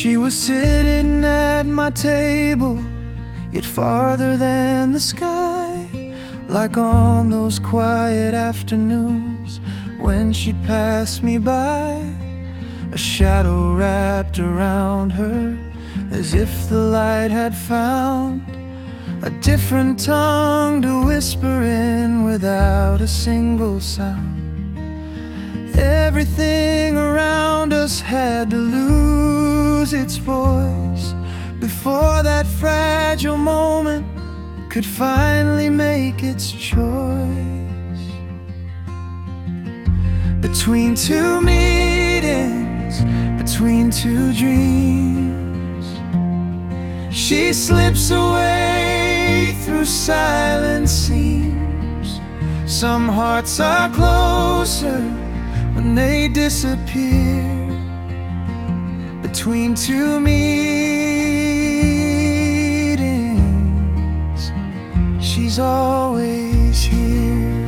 She was sitting at my table, yet farther than the sky, like on those quiet afternoons when she'd pass me by. A shadow wrapped around her, as if the light had found a different tongue to whisper in without a single sound. Everything around us had to lose its voice before that fragile moment could finally make its choice. Between two meetings, between two dreams, she slips away through silent seams. Some hearts are closer when they disappear. Between two meetings, she's always here.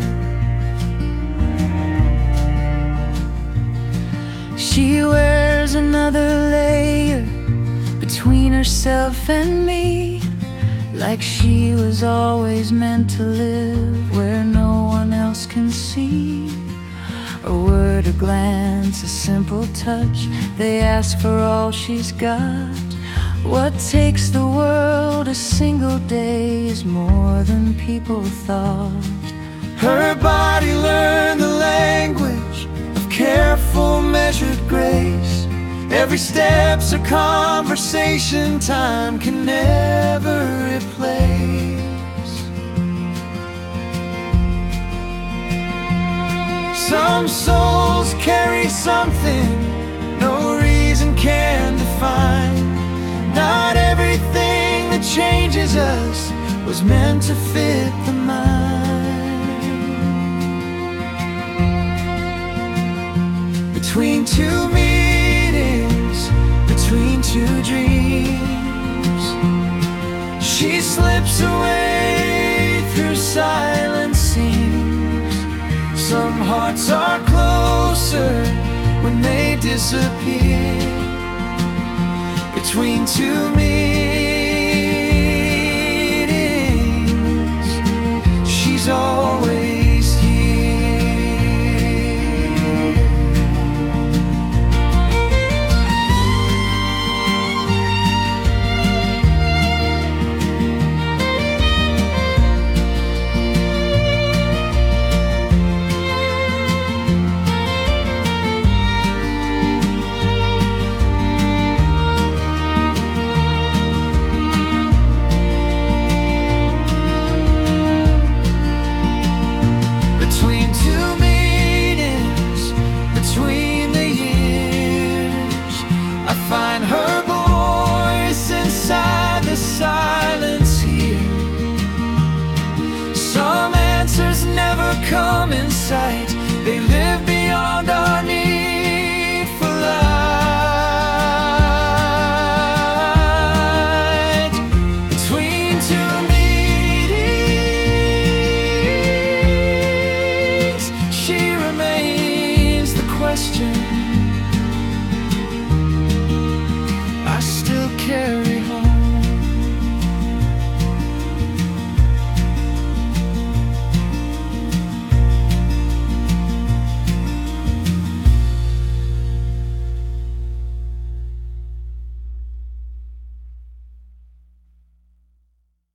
She wears another layer between herself and me, like she was always meant to live where no one else can see. A word, a glance, a simple touch, they ask for all she's got. What takes the world a single day is more than people thought. Her body learned the language of careful, measured grace. Every step's a conversation time can never replace. Some souls carry something no reason can define. Not everything that changes us was meant to fit the mind. Between two meetings, between two dreams, she slips away through silent seams. Some hearts are closer when they disappear. Between two meetings,